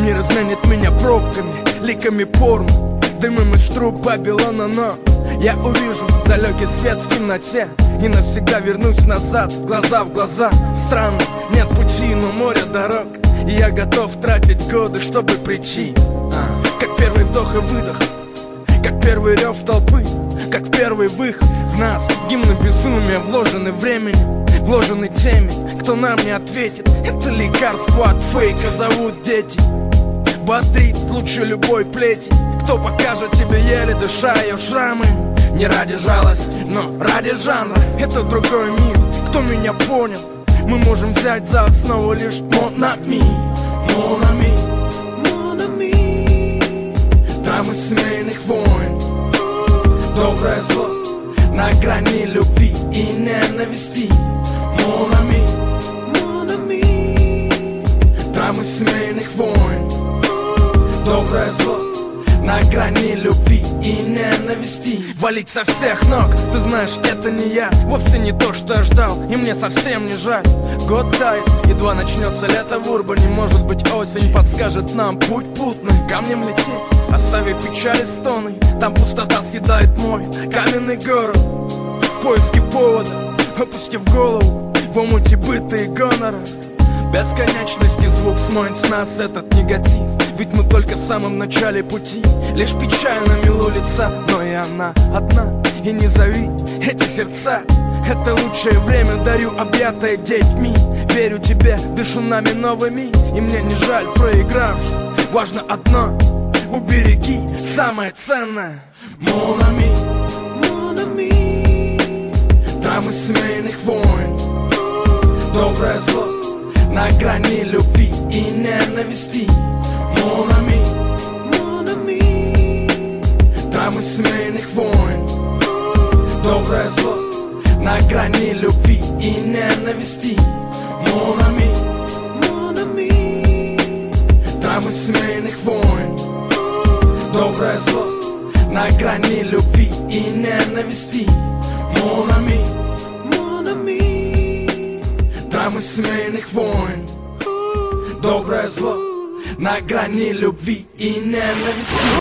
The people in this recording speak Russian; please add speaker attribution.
Speaker 1: Не разменит меня пробками, ликами порно, дымом из труб Вавилона, но я увижу далекий свет в темноте и навсегда вернусь назад, глаза в глаза. Странно, нет пути, но море дорог, и я готов тратить годы, чтобы прийти. Как первый вдох и выдох, как первый рев толпы, как первый выход в нас. Гимны безумия вложены временем, вложены теми, кто нам не ответит. Это лекарство от фейка зовут дети. Бодрит лучше любой плети. Кто покажет тебе, еле дыша, ее шрамы? Не ради жалости, но ради жанра. Это другой мир, кто меня понял? Мы можем взять за основу лишь mon ami, mon ami, mon ami. Драмы семейных войн, доброе зло на грани любви и ненависти. Mon ami, mon ami. Драмы семейных войн, доброе зло на грани любви и ненависти. Валить со всех ног, ты знаешь, это не я. Вовсе не то, что я ждал, и мне совсем не жаль. Год тает, едва начнется лето в Урбане. Может быть, осень подскажет нам путь путный. Камнем лететь, оставив печали стоны. Там пустота съедает мой каменный город. В поиске повода, опустив голову в омуте быта и гонора. Бесконечности звук смоет с нас этот негатив. Ведь мы только в самом начале пути. Лишь печально мило лица, но и она одна. И не зови эти сердца. Это лучшее время дарю, объятое детьми. Верю тебе, дышу нами новыми. И мне не жаль проигравших. Важно одно, убереги самое ценное. Mon ami, mon ami. Драмы семейных войн, доброе зло на грани любви и ненависти. Mon ami, mon ami. Драмы семейных войн, доброе зло на грани любви и ненависти. Mon ami, mon ami. Драмы семейных войн, доброе зло на грани любви и ненависти. Mon ami, mon ami. Драмы семейных войн, доброе зло на грани любви и ненависти.